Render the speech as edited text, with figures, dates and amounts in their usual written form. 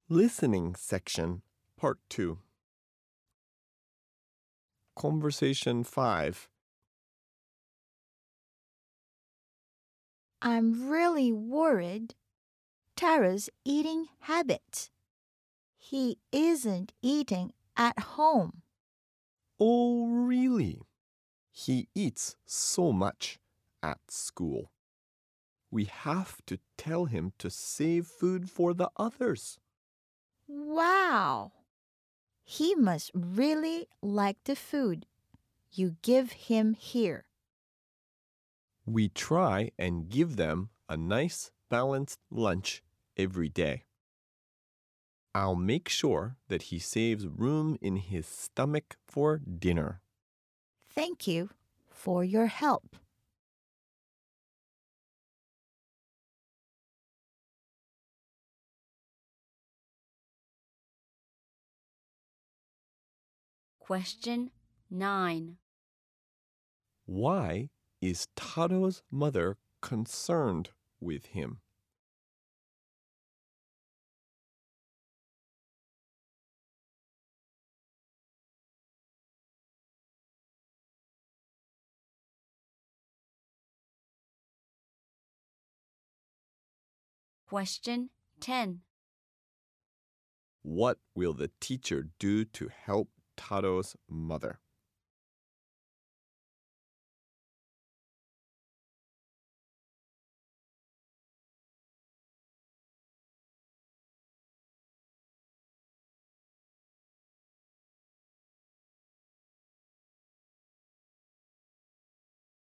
Listening section, part 2. Conversation 5. I'm really worried. Tara's eating habits. He isn't eating at home. Oh, really? He eats so much at school. We have to tell him to save food for the others. Wow! He must really like the food you give him here. We try and give them a nice, balanced lunch every day. I'll make sure that he saves room in his stomach for dinner. Thank you for your help. Question 9. Why is Taro's mother concerned with him? Question 10. What will the teacher do to help Taro's mother?